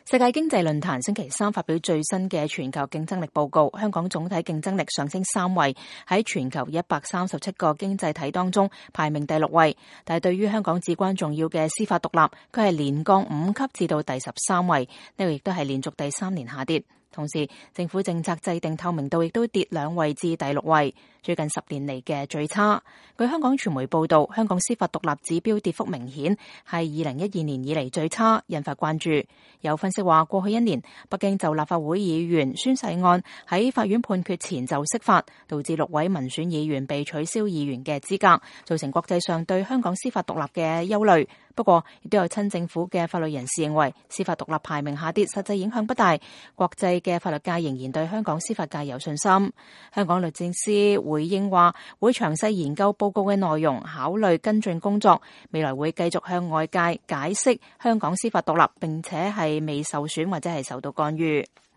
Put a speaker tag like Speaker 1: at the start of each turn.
Speaker 1: 世界經濟論壇星期三發表最新嘅全球競爭力報告，香港總體競爭力上升3位，喺全球137個經濟體當中排名第6位。但係對於香港至關重要嘅司法獨立，佢係連降5級至到第13位，呢個亦都係連續第3年下跌。同時，政府政策制定透明度亦都跌2位至第6位，最近10年嚟嘅最差。據香港傳媒報道，香港司法獨立指標跌幅明顯，係2012年以嚟最差，引發關注。有分析話，過去1年，北京就立法會議員宣誓案喺法院判決前就釋法，導致6位民選議員被取消議員嘅資格，造成國際上對香港司法獨立嘅憂慮。不過，亦都有親政府嘅法律人士認為，司法獨立排名下跌實際影響不大，國際嘅法律界仍然對香港司法界有信心。香港律政司回應話，會詳細研究報告嘅內容，考慮跟進工作，未來會繼續向外界解釋香港司法獨立，並且係未受損或者係受到干預。